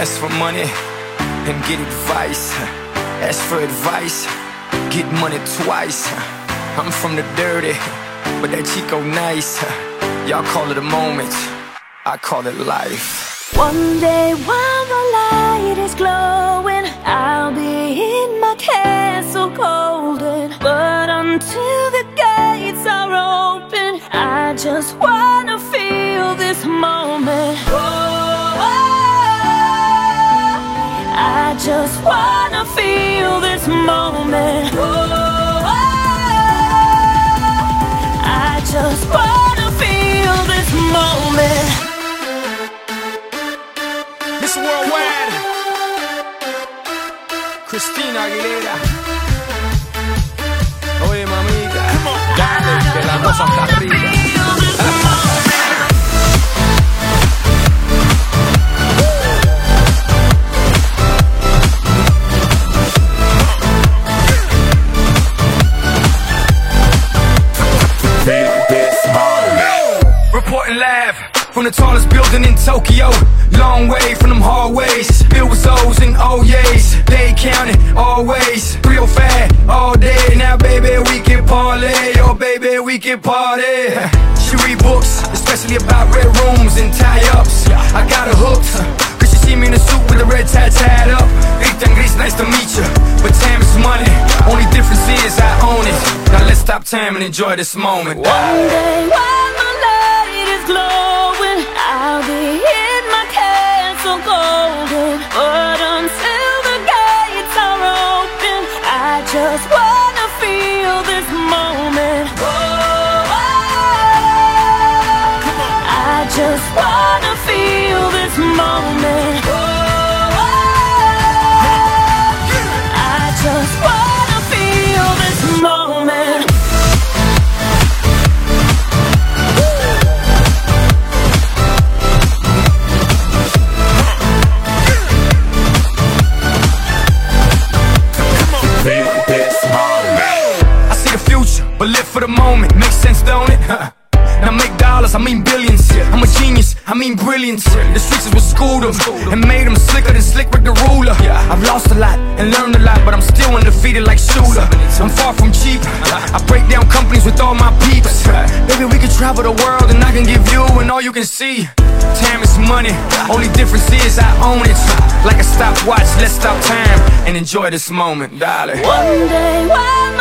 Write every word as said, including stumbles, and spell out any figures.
ask for money and get advice. Ask for advice, get money twice. I'm from the dirty, but that Chico nice. Y'all call it a moment, I call it life. One day while the light is glowing, I'll be in my castle golden. But until the gates are open, I just wanna feel this moment. Oh, I just wanna feel this moment. Oh, I just wanna feel this moment. Miss Worldwide, Christina Aguilera. Oye mamita, dale, que la cosa está arriba. Reporting live from the tallest building in Tokyo. Long way from them hallways, filled with O's and O's. They counting always, three oh five all day. Now baby we can parlay, oh baby we can party. She read books, especially about red rooms and tie-ups. I got her hooked, cause she see me in a suit with a red tie tied up. Ethan Gris, nice to meet you, but time is money. Only difference is I own it. Now let's stop time and enjoy this moment. One day while my light is glowing, I'll be in my castle golden. But until the gates are open, I just wanna feel this moment. Oh, I just wanna feel this moment. Oh, I just wanna feel this moment. But live for the moment, makes sense, don't it? Now make dollars, I mean billions. I'm a genius, I mean brilliance. The streets is what schooled them and made them slicker than Slick Rick the ruler. I've lost a lot and learned a lot, but I'm still undefeated like Shooter. I'm far from cheap, I break down companies with all my peeps. Baby, we can travel the world and I can give you and all you can see. Time is money, only difference is I own it. Like a stopwatch, let's stop time and enjoy this moment, darling. One day while